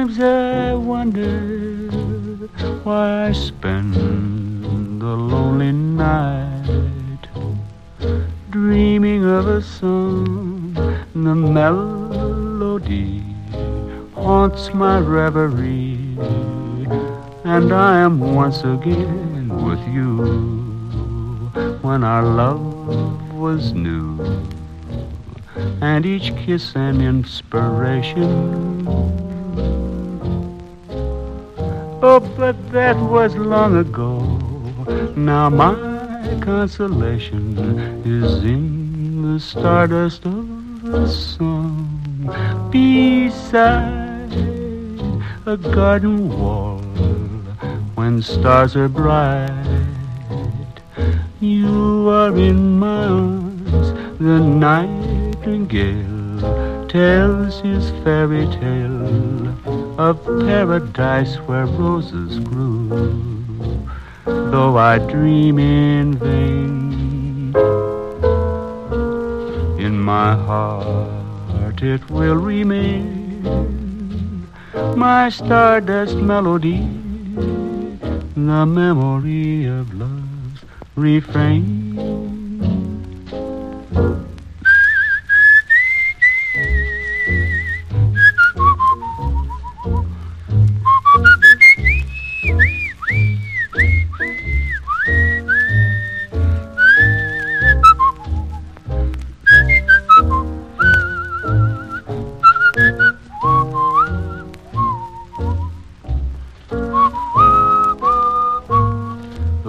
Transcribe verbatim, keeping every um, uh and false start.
Sometimes I wonder why I spend the lonely night dreaming of a song. The melody haunts my reverie, and I am once again with you when our love was new, and each kiss an inspiration. Oh, but that was long ago. Now my consolation is in the stardust of a song beside a garden wall when stars are bright. You are in my arms. The nightingale tells his fairy tale of paradise where roses grew. Though I dream in vain, in my heart it will remain my stardust melody, the memory of love's refrain.